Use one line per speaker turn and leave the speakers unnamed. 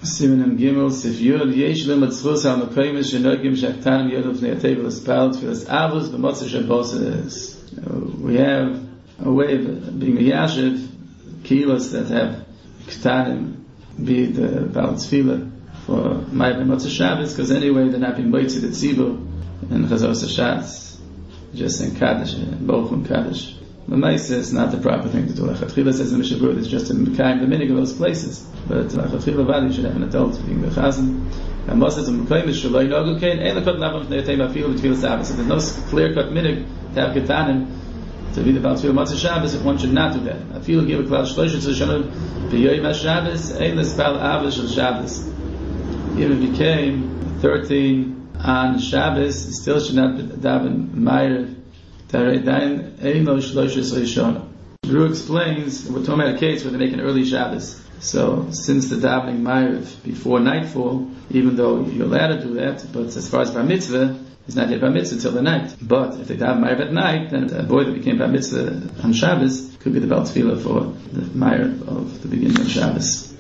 Simenem Gimel Sif Yud Yesh Lim Tzchus Al Mekayim Shenogim Shaktanim Yodov Ne'atev L'Spal Tfilas Avos B'Motzei Shabbos. We have a way of being a Yashiv Kilos that have Ktanim be the Baal Tfilah for Ma'av Motzei Shabbos, because anyway they're not being Motzei the Tzibur and Chazos HaShatz, just in Kaddish and Bochum Kaddish. The Maisa is not the proper thing to do. Lachatchila says the Mishabur is just to Mekayim the minig of those places. But Lachatchila Vadi should have an adult being the Chazan. And Moshe says, Mekayim is Shaloi Nogu Kain, Ein Lakot Navam Fnei Teim Afilu B'Tfilas Shabbos. So there's no clear-cut minig to have Ketanim to be the Baal Tfilah Motzei Shabbos if one should not do that. Afilu give a klal Shloshim Tzoshanim B'Yoyim HaShabbos, Ein L'Spal Avos Shel Shabbos. Even if he came 13 on Shabbos, he still should not daven Ma'ariv. Drew explains, we're talking about a case where they make an early Shabbos. So, since the davening Ma'ariv before nightfall, even though you're allowed to do that, but as far as Bar Mitzvah, it's not yet Bar Mitzvah until the night. But if they daven Ma'ariv at night, then a boy that became Bar Mitzvah on Shabbos could be the Baal Tfilah for the Ma'ariv of the beginning of Shabbos.